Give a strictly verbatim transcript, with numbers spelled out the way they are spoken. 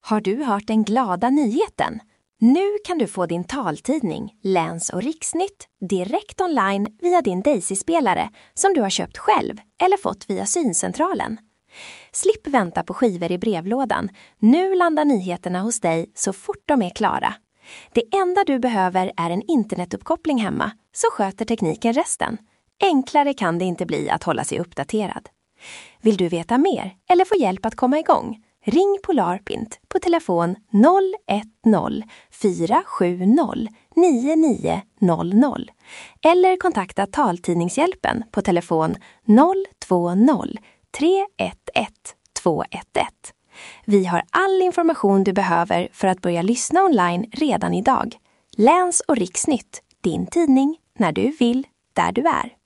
Har du hört den glada nyheten? Nu kan du få din taltidning Läns- och Riksnytt direkt online via din Daisy-spelare som du har köpt själv eller fått via syncentralen. Slipp vänta på skivor i brevlådan. Nu landar nyheterna hos dig så fort de är klara. Det enda du behöver är en internetuppkoppling hemma, så sköter tekniken resten. Enklare kan det inte bli att hålla sig uppdaterad. Vill du veta mer eller få hjälp att komma igång? Ring Polarpint på telefon noll ett noll fyra sju noll nio nio noll noll eller kontakta Taltidningshjälpen på telefon noll två noll tre ett ett två ett ett. Vi har all information du behöver för att börja lyssna online redan idag. Läns- och Riksnytt, din tidning när du vill, där du är.